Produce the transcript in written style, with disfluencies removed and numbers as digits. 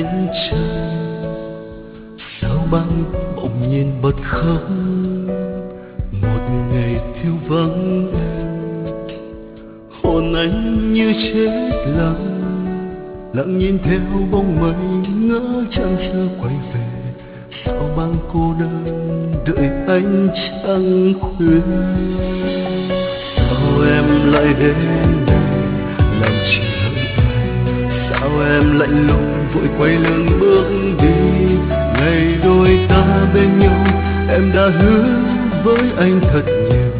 ánh trăng. Sao băng bỗng nhiên bật khóc, một ngày thiếu vắng em. Hồn anh như chết lặng, lặng nhìn theo bóng mây ngỡ chẳng chưa quay về. Sao băng cô đơn đợi ánh trăng khuya. Sao em lại đến đây làm chờ anh? Sao em lạnh lùng vội quay lưng bước đi? Ngày đôi ta bên nhau em đã hứa với anh thật nhiều,